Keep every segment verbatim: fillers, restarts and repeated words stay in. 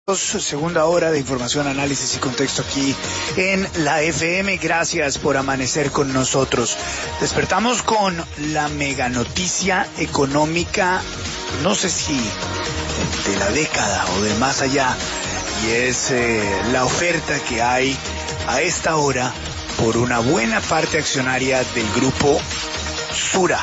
Segunda hora de información, análisis y contexto aquí en la F M. Gracias por amanecer con nosotros. Despertamos con la mega noticia económica, no sé si de la década o de más allá, y es eh, la oferta que hay a esta hora por una buena parte accionaria del grupo Sura,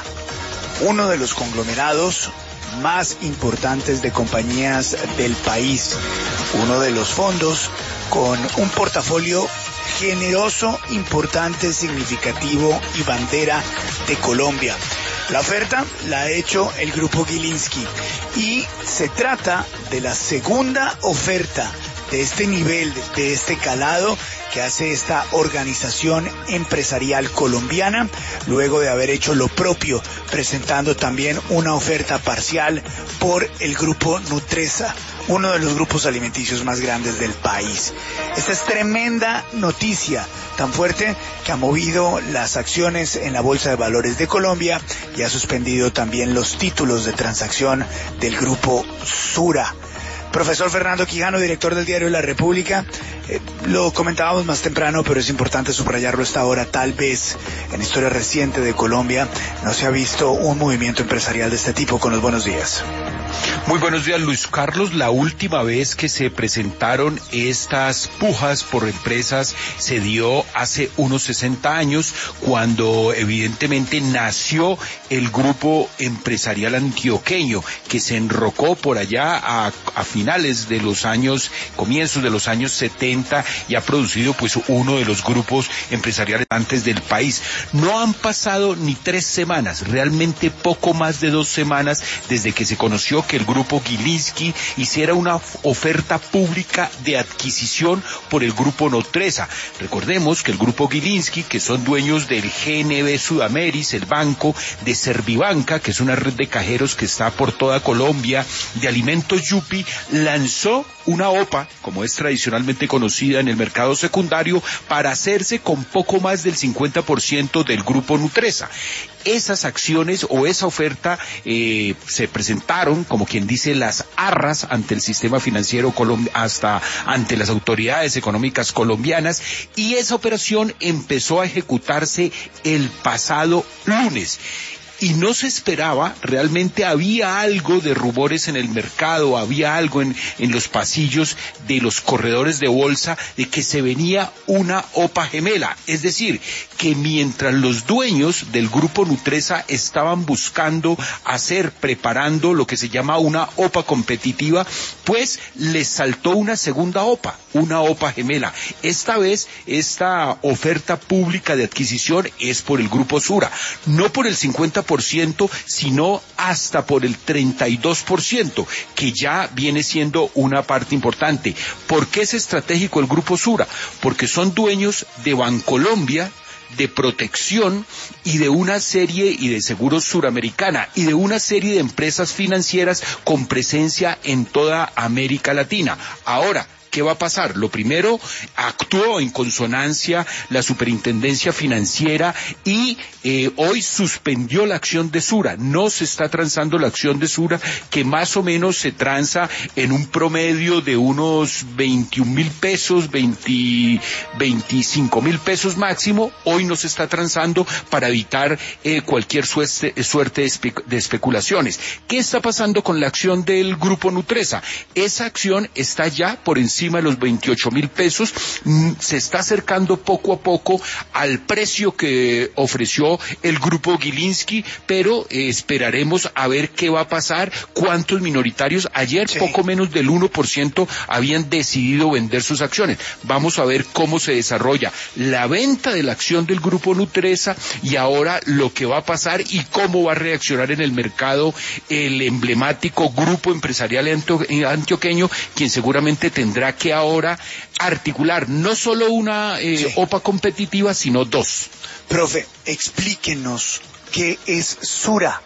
uno de los conglomerados más importantes de compañías del país, uno de los fondos con un portafolio generoso, importante, significativo y bandera de Colombia. La oferta la ha hecho el grupo Gilinski y se trata de la segunda oferta de este nivel, de este calado, que hace esta organización empresarial colombiana, luego de haber hecho lo propio, presentando también una oferta parcial por el grupo Nutresa, uno de los grupos alimenticios más grandes del país. Esta es tremenda noticia, tan fuerte que ha movido las acciones en la Bolsa de Valores de Colombia y ha suspendido también los títulos de transacción del grupo Sura. Profesor Fernando Quijano, director del diario La República, eh, lo comentábamos más temprano, pero es importante subrayarlo a esta hora. Tal vez en historia reciente de Colombia no se ha visto un movimiento empresarial de este tipo. Con los buenos días. Muy buenos días, Luis Carlos. La última vez que se presentaron estas pujas por empresas se dio hace unos sesenta años, cuando evidentemente nació el grupo empresarial antioqueño, que se enrocó por allá a, a finales de los años, comienzos de los años setenta, y ha producido pues uno de los grupos empresariales antes del país. No han pasado ni tres semanas, realmente poco más de dos semanas, desde que se conoció que el grupo Gilinski hiciera una oferta pública de adquisición por el grupo Nutresa. Recordemos que el grupo Gilinski, que son dueños del G N B Sudameris, el banco, de Servibanca, que es una red de cajeros que está por toda Colombia, de Alimentos Yupi, lanzó una O P A, como es tradicionalmente conocida en el mercado secundario, para hacerse con poco más del cincuenta por ciento del grupo Nutresa. Esas acciones o esa oferta eh, se presentaron, como quien dice, las arras ante el sistema financiero colombiano, hasta ante las autoridades económicas colombianas, y esa operación empezó a ejecutarse el pasado lunes. Y no se esperaba, realmente había algo de rumores en el mercado, había algo en, en los pasillos de los corredores de bolsa de que se venía una O P A gemela. Es decir, que mientras los dueños del grupo Nutresa estaban buscando hacer, preparando lo que se llama una O P A competitiva, pues les saltó una segunda O P A, una O P A gemela. Esta vez, esta oferta pública de adquisición es por el grupo Sura, no por el cincuenta por ciento, sino hasta por el treinta y dos por ciento, que ya viene siendo una parte importante. ¿Por qué es estratégico el grupo Sura? Porque son dueños de Bancolombia, de Protección y de una serie, y de Seguros Suramericana, y de una serie de empresas financieras con presencia en toda América Latina. Ahora, ¿qué va a pasar? Lo primero, actuó en consonancia la Superintendencia Financiera y eh, hoy suspendió la acción de Sura. No se está transando la acción de Sura, que más o menos se transa en un promedio de unos veintiún mil pesos, veinte, veinticinco mil pesos máximo. Hoy no se está transando para evitar eh, cualquier suerte, suerte de, espe de especulaciones. ¿Qué está pasando con la acción del grupo Nutresa? Esa acción está ya por encima de los veintiocho mil pesos, se está acercando poco a poco al precio que ofreció el grupo Gilinski, pero eh, esperaremos a ver qué va a pasar, cuántos minoritarios. Ayer sí, poco menos del uno por ciento habían decidido vender sus acciones. Vamos a ver cómo se desarrolla la venta de la acción del grupo Nutresa y ahora lo que va a pasar y cómo va a reaccionar en el mercado el emblemático grupo empresarial antioqueño, quien seguramente tendrá que ahora articular no solo una eh, sí. O P A competitiva, sino dos. Profe, explíquenos qué es Sura.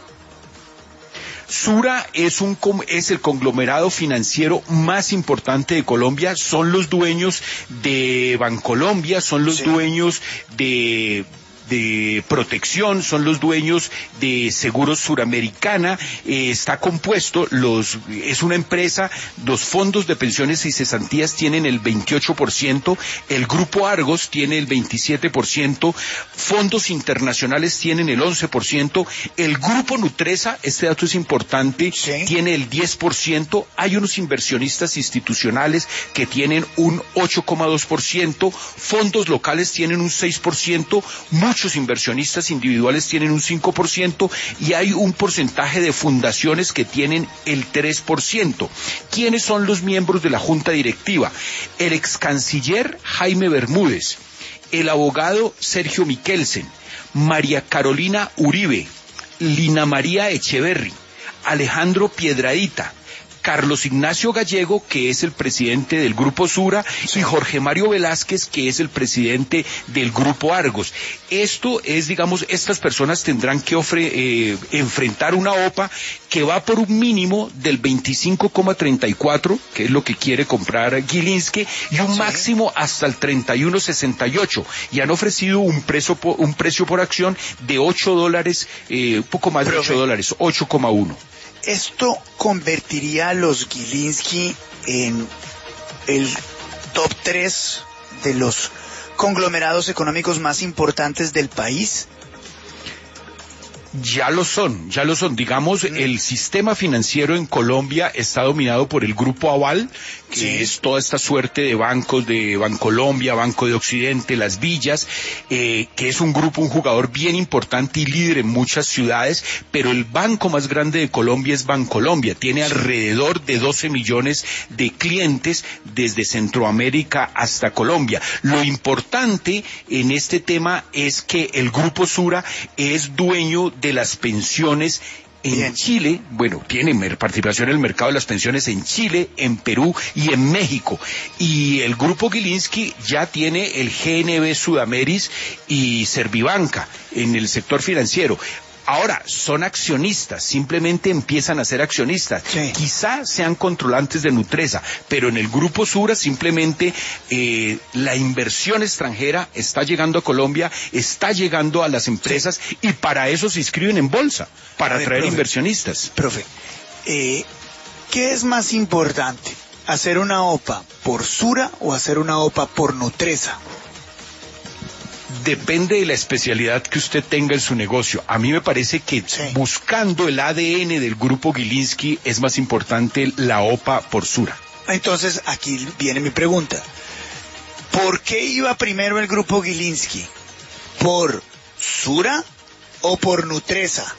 Sura es un es el conglomerado financiero más importante de Colombia, son los dueños de Bancolombia, son los sí. dueños de de Protección, son los dueños de Seguros Suramericana, eh, está compuesto, los es una empresa, los fondos de pensiones y cesantías tienen el veintiocho por ciento, el Grupo Argos tiene el veintisiete por ciento, fondos internacionales tienen el once por ciento, el Grupo Nutresa, este dato es importante, sí, tiene el diez por ciento, hay unos inversionistas institucionales que tienen un ocho coma dos por ciento, fondos locales tienen un seis por ciento, muchos inversionistas individuales tienen un cinco por ciento y hay un porcentaje de fundaciones que tienen el tres por ciento. ¿Quiénes son los miembros de la junta directiva? El ex canciller Jaime Bermúdez, el abogado Sergio Miquelsen, María Carolina Uribe, Lina María Echeverry, Alejandro Piedradita, Carlos Ignacio Gallego, que es el presidente del Grupo Sura, sí, y Jorge Mario Velázquez, que es el presidente del Grupo Argos. Esto es, digamos, estas personas tendrán que ofre, eh, enfrentar una O P A que va por un mínimo del veinticinco coma treinta y cuatro, que es lo que quiere comprar Gilinski, y un sí, máximo hasta el treinta y uno coma sesenta y ocho. Y han ofrecido un precio, un precio por acción de ocho dólares, eh, poco más de ocho dólares, ocho coma uno. ¿Esto convertiría a los Gilinski en el top tres de los conglomerados económicos más importantes del país? Ya lo son, ya lo son. Digamos, mm. el sistema financiero en Colombia está dominado por el Grupo Aval, que sí, es toda esta suerte de bancos de Bancolombia, Banco de Occidente, Las Villas, eh, que es un grupo, un jugador bien importante y líder en muchas ciudades, pero el banco más grande de Colombia es Bancolombia. Tiene sí, alrededor de doce millones de clientes desde Centroamérica hasta Colombia. Lo importante en este tema es que el Grupo Sura es dueño de las pensiones en Bien. Chile, bueno, tiene participación en el mercado de las pensiones en Chile, en Perú y en México. Y el Grupo Gilinski ya tiene el G N B Sudameris y Servibanca en el sector financiero. Ahora, son accionistas, simplemente empiezan a ser accionistas. Sí. Quizá sean controlantes de Nutresa, pero en el Grupo Sura simplemente eh, la inversión extranjera está llegando a Colombia, está llegando a las empresas sí, y para eso se inscriben en bolsa, para ver, atraer profe, inversionistas. Profe, eh, ¿qué es más importante? ¿Hacer una O P A por Sura o hacer una O P A por Nutresa? Depende de la especialidad que usted tenga en su negocio. A mí me parece que sí, buscando el A D N del Grupo Gilinski es más importante la O P A por Sura. Entonces, aquí viene mi pregunta. ¿Por qué iba primero el Grupo Gilinski? ¿Por Sura o por Nutresa?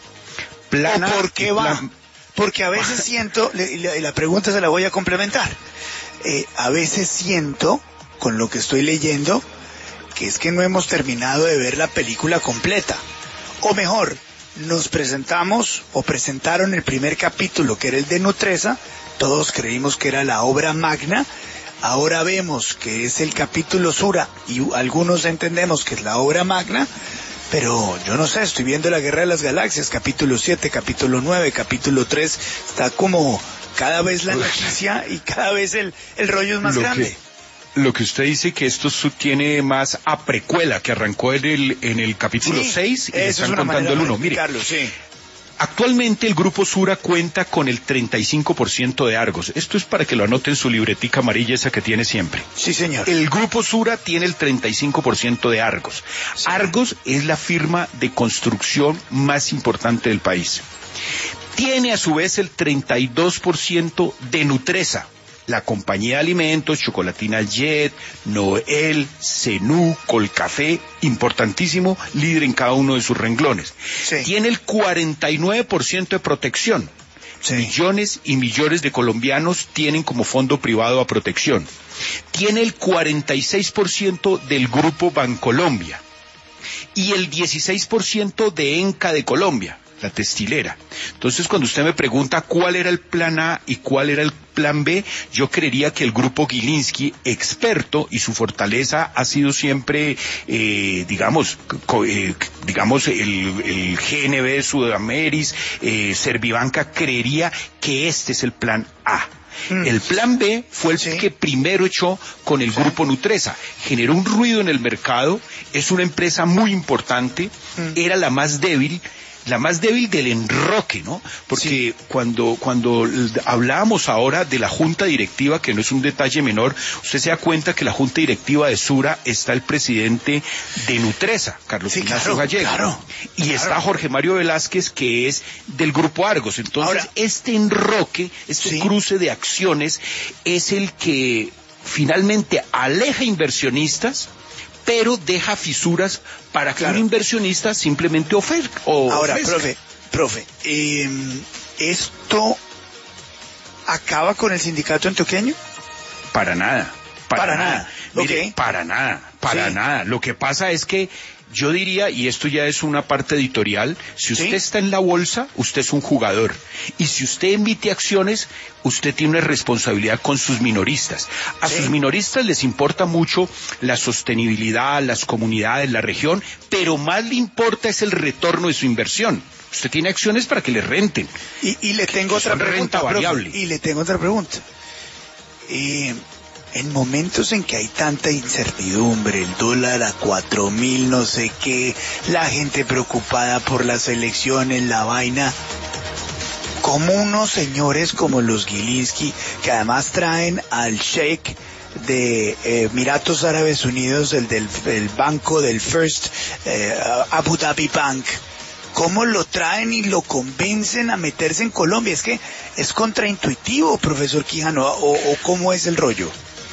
Plana, ¿O por qué va? Plan... Porque a veces siento, y la, la pregunta se la voy a complementar, eh, a veces siento, con lo que estoy leyendo, que es que no hemos terminado de ver la película completa. O mejor, nos presentamos o presentaron el primer capítulo, que era el de Nutresa, todos creímos que era la obra magna, ahora vemos que es el capítulo Sura y algunos entendemos que es la obra magna, pero yo no sé, estoy viendo la Guerra de las Galaxias, capítulo siete, capítulo nueve, capítulo tres, está como cada vez la noticia y cada vez el, el rollo es más Lo grande. Que... Lo que usted dice que esto tiene más a precuela, que arrancó en el, en el capítulo sí, seis y están contando el uno. Mire, sí. Actualmente el Grupo Sura cuenta con el treinta y cinco por ciento de Argos. Esto es para que lo anote en su libretica amarilla esa que tiene siempre. Sí, señor. El Grupo Sura tiene el treinta y cinco por ciento de Argos. Sí. Argos es la firma de construcción más importante del país. Tiene a su vez el treinta y dos por ciento de Nutresa, la compañía de alimentos, Chocolatina Jet, Noel, Zenú, Colcafé, importantísimo, líder en cada uno de sus renglones. Sí. Tiene el cuarenta y nueve por ciento de Protección. Sí. Millones y millones de colombianos tienen como fondo privado a Protección. Tiene el cuarenta y seis por ciento del Grupo Bancolombia y el dieciséis por ciento de Enca de Colombia, la textilera. Entonces, cuando usted me pregunta cuál era el plan A y cuál era el plan B, yo creería que el Grupo Gilinski, experto, y su fortaleza ha sido siempre, eh, digamos, co, eh, digamos el, el G N B Sudameris, eh, Servibanca, creería que este es el plan A. Mm. El plan B fue el sí. que primero echó con el sí. grupo Nutresa. Generó un ruido en el mercado, es una empresa muy importante, mm. era la más débil, la más débil del enroque, ¿no? Porque sí. cuando, cuando hablábamos ahora de la junta directiva, que no es un detalle menor, usted se da cuenta que la junta directiva de Sura está el presidente de Nutresa, Carlos sí, Ignacio claro, Gallego, claro, y claro. está Jorge Mario Velázquez, que es del grupo Argos. Entonces, ahora, este enroque, este sí. cruce de acciones, es el que finalmente aleja inversionistas, pero deja fisuras para que claro. un inversionista simplemente ofrezca. Ahora, ofrezca. profe, profe, eh, ¿esto acaba con el sindicato antioqueño? Para nada. Para, para nada. nada. Mire, okay. para nada, para sí. nada. Lo que pasa es que yo diría, y esto ya es una parte editorial, si usted ¿sí? está en la bolsa, usted es un jugador. Y si usted emite acciones, usted tiene una responsabilidad con sus minoristas. A ¿sí? sus minoristas les importa mucho la sostenibilidad, las comunidades, la región, pero más le importa es el retorno de su inversión. Usted tiene acciones para que le renten. Y, y le tengo otra pregunta, renta variable. Profe, y le tengo otra pregunta. Eh... En momentos en que hay tanta incertidumbre, el dólar a cuatro mil, no sé qué, la gente preocupada por las elecciones, la vaina, como unos señores como los Gilinski, que además traen al sheikh de eh, Emiratos Árabes Unidos, el del el banco del First eh, Abu Dhabi Bank, ¿cómo lo traen y lo convencen a meterse en Colombia? Es que es contraintuitivo, profesor Quijano, o, o ¿cómo es el rollo?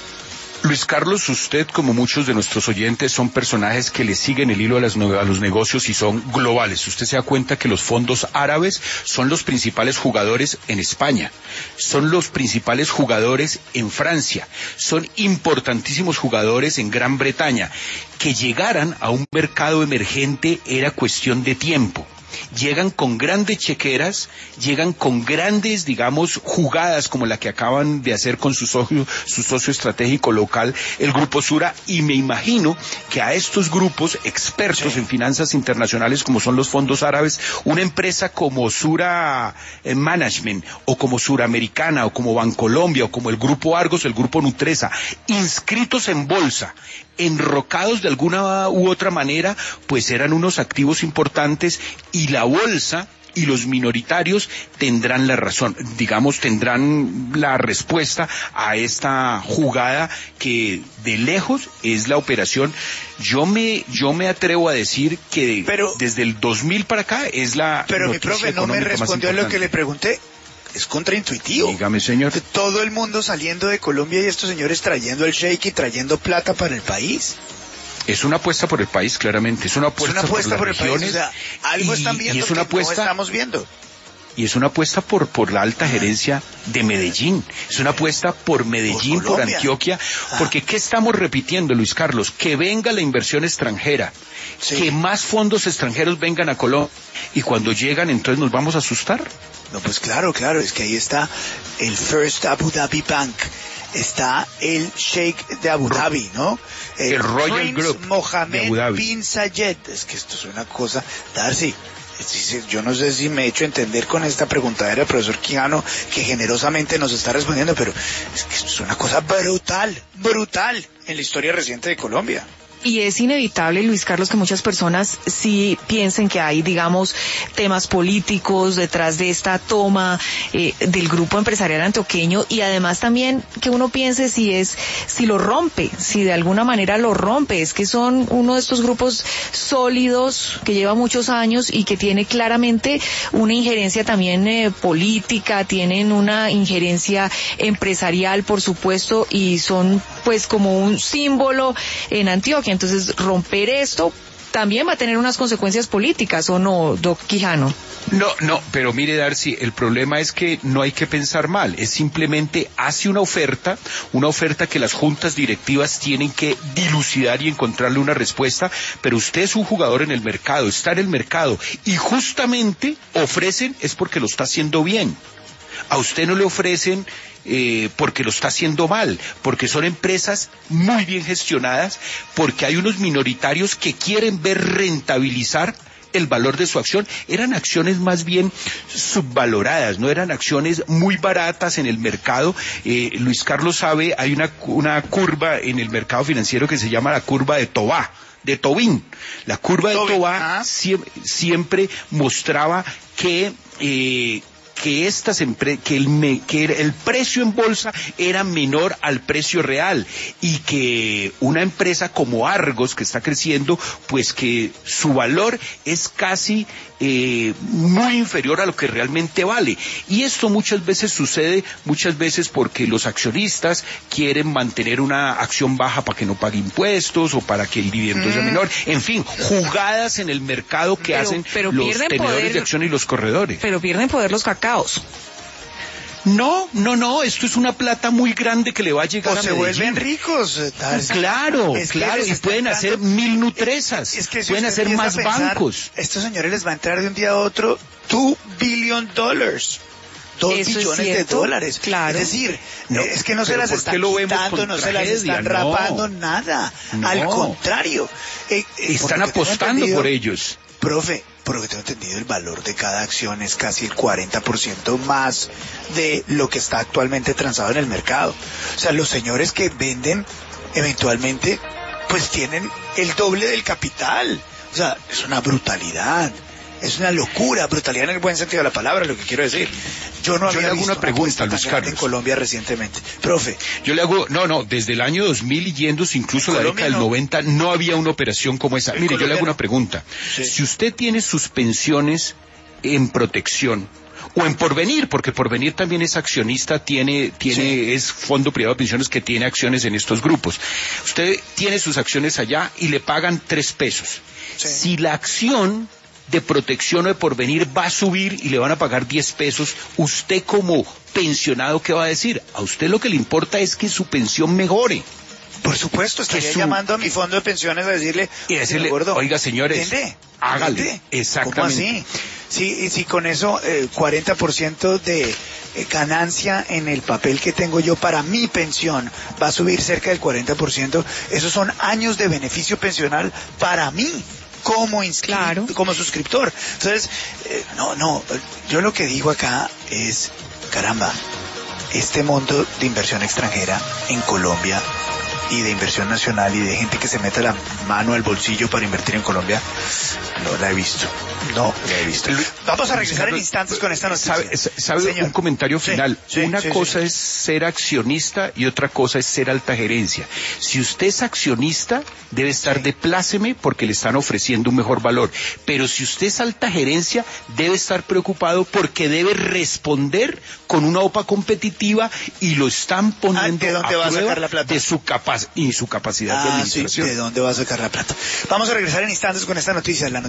Luis Carlos, usted, como muchos de nuestros oyentes, son personajes que le siguen el hilo a, las, a los negocios y son globales. Usted se da cuenta que los fondos árabes son los principales jugadores en España, son los principales jugadores en Francia, son importantísimos jugadores en Gran Bretaña. Que llegaran a un mercado emergente era cuestión de tiempo. Llegan con grandes chequeras, llegan con grandes, digamos, jugadas como la que acaban de hacer con su socio, su socio estratégico local, el Grupo Sura, y me imagino que a estos grupos expertos sí. en finanzas internacionales como son los fondos árabes, una empresa como Sura Management, o como Suramericana, o como Bancolombia, o como el Grupo Argos, el Grupo Nutresa, inscritos en bolsa, enrocados de alguna u otra manera, pues eran unos activos importantes y la bolsa y los minoritarios tendrán la razón, digamos, tendrán la respuesta a esta jugada que de lejos es la operación. Yo me yo me atrevo a decir que pero, desde el dos mil para acá es la Pero mi profe no me respondió a lo que le pregunté. Es contraintuitivo. Dígame, señor. Todo el mundo saliendo de Colombia y estos señores trayendo el sheik y trayendo plata para el país. Es una apuesta por el país, claramente. Es una apuesta, es una apuesta por, por las el país. O sea, algo y, están viendo y es una que apuesta, no estamos viendo. Y es una apuesta por, por la alta gerencia de Medellín. Es una apuesta por Medellín, por, por Antioquia. Ah. Porque ¿qué estamos repitiendo, Luis Carlos? Que venga la inversión extranjera. Sí. Que más fondos extranjeros vengan a Colombia. Y cuando llegan, entonces nos vamos a asustar. No, pues claro, claro. Es que ahí está el First Abu Dhabi Bank. Está el Sheikh de Abu Dhabi, ¿no? El, el Royal Prince Group Mohammed de Abu Dhabi. bin Zayed. Es que esto es una cosa, Darcy. Yo no sé si me he hecho entender con esta preguntadera del profesor Quijano, que generosamente nos está respondiendo, pero es que esto es una cosa brutal, brutal en la historia reciente de Colombia. Y es inevitable, Luis Carlos, que muchas personas sí piensen que hay, digamos, temas políticos detrás de esta toma eh, del grupo empresarial antioqueño, y además también que uno piense si es, si lo rompe, si de alguna manera lo rompe. Es que son uno de estos grupos sólidos que lleva muchos años y que tiene claramente una injerencia también eh, política, tienen una injerencia empresarial, por supuesto, y son pues como un símbolo en Antioquia. Entonces, romper esto también va a tener unas consecuencias políticas, ¿o no, doc Quijano? No, no, pero mire, Darcy, el problema es que no hay que pensar mal, es simplemente hace una oferta, una oferta que las juntas directivas tienen que dilucidar y encontrarle una respuesta, pero usted es un jugador en el mercado, está en el mercado, y justamente ofrecen es porque lo está haciendo bien. A usted no le ofrecen eh, porque lo está haciendo mal, porque son empresas muy bien gestionadas, porque hay unos minoritarios que quieren ver rentabilizar el valor de su acción. Eran acciones más bien subvaloradas, no eran acciones muy baratas en el mercado. Eh, Luis Carlos sabe, hay una, una curva en el mercado financiero que se llama la curva de Tobá, de Tobin. La curva de Tobin, Tobá ¿ah? siempre, siempre mostraba que eh, que estas empre que el me que el precio en bolsa era menor al precio real, y que una empresa como Argos, que está creciendo, pues que su valor es casi eh, muy inferior a lo que realmente vale. Y esto muchas veces sucede, muchas veces porque los accionistas quieren mantener una acción baja para que no pague impuestos o para que el dividendo mm. sea menor. En fin, jugadas en el mercado que pero, hacen pero los tenedores poder, de acción y los corredores. Pero pierden poder los cacaos. No, no, no, esto es una plata muy grande que le va a llegar o a se Medellín. vuelven ricos. Tarsi. Claro, es claro, y pueden entrando, hacer mil nutresas, es, es que si pueden hacer más pensar, bancos. Estos señores les va a entrar de un día a otro two billion dollars. Dos Eso billones es de dólares. Claro. Es decir, no, es que no se las están quitando, no se las están rapando, no, nada. No. Al contrario. Eh, eh, están apostando por ellos. Profe, por lo que tengo entendido, el valor de cada acción es casi el cuarenta por ciento más de lo que está actualmente transado en el mercado. O sea, los señores que venden, eventualmente, pues tienen el doble del capital. O sea, es una brutalidad. Es una locura, brutalidad en el buen sentido de la palabra, lo que quiero decir. Yo no Yo había le hago visto una pregunta, una Luis Carlos. en Colombia recientemente. Profe. Yo le hago, no, no, desde el año dos mil y yéndose incluso la década del no. noventa, no había una operación como esa. Mire, yo le hago no. una pregunta. Sí. Si usted tiene sus pensiones en protección, o en Porvenir, porque Porvenir también es accionista, tiene, tiene, sí. es fondo privado de pensiones que tiene acciones en estos grupos. Usted tiene sus acciones allá y le pagan tres pesos. Sí. Si la acción de protección o de Porvenir va a subir y le van a pagar diez pesos, usted como pensionado, ¿qué va a decir? A usted lo que le importa es que su pensión mejore. Por supuesto, estaría su... llamando a mi fondo de pensiones a decirle, y decirle, gordo, oiga señores, ¿vende? hágale, ¿Vende? exactamente. ¿Cómo así? Si, si con eso eh, cuarenta por ciento de eh, ganancia en el papel que tengo yo para mi pensión va a subir cerca del cuarenta por ciento, esos son años de beneficio pensional para mí. Como inscrito, claro. como suscriptor. Entonces, eh, no, no, yo lo que digo acá es, caramba, este mundo de inversión extranjera en Colombia y de inversión nacional y de gente que se mete la mano al bolsillo para invertir en Colombia, no la he visto. No la he visto. Vamos a regresar en instantes con esta noticia. ¿Sabe, sabe un comentario final? Sí, sí, Una sí, cosa sí. es ser accionista y otra cosa es ser alta gerencia. Si usted es accionista, debe estar sí. de pláceme porque le están ofreciendo un mejor valor. Pero si usted es alta gerencia, debe estar preocupado porque debe responder con una O P A competitiva y lo están poniendo ¿De dónde a va a prueba sacar la plata? de su capacidad y su capacidad ah, de administración. Sí, ¿de dónde va a sacar la plata? Vamos a regresar en instantes con esta noticia. La